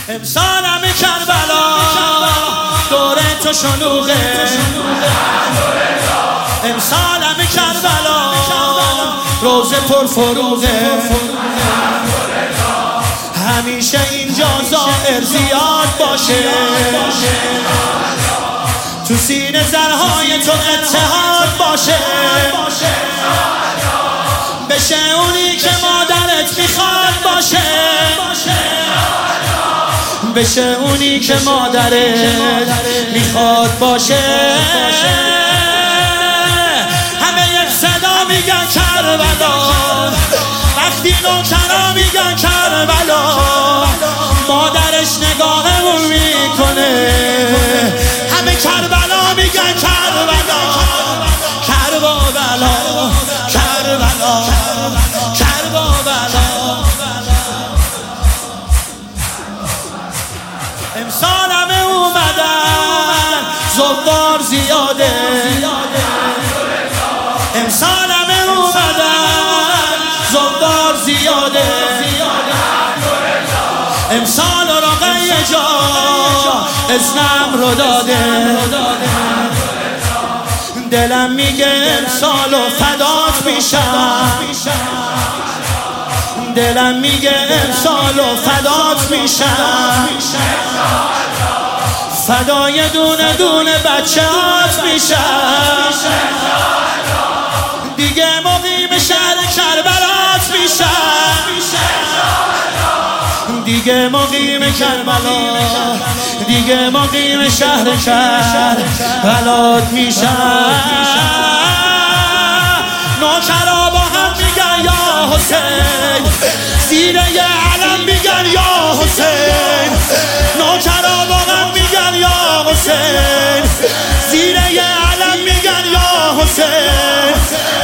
امسال همه کربلا دور تو شلوغه، امسال همه کربلا روزه پر فروغه، همیشه اینجا ظاهر زیاد باشه، تو سینه زرهای تو اتحاد باشه، بشه اونی که مادرت میخواد باشه، بشه اونی که مادرت میخواد باشه. همه یک صدا میگن کربلا، وقتی نوکرا میگن کربلا، مادرش نگاهمون میکنه، همه کربلا میگن کربلا، کربلا، کربلا، کربلا. امسال همه اومدن زوار زیاده، امسال همه اومدن زوار زیاده، امسال رقیه جا اسمم رو داده، دلم میگه امسال فدات میشم، دلم میگه امسال فدات میشم، فدای دونه دونه بچه‌ات میشم، دیگه مقیم شهر کربلات میشم، دیگه مقیم کربلا، دیگه مقیم شهر کربلات میشم. نوکرا با هم میگن یا حسین، زیر یه علم میگن یا حسین، نوکرا با هم میگن یا حسین، زیر یه علم میگن یا حسین.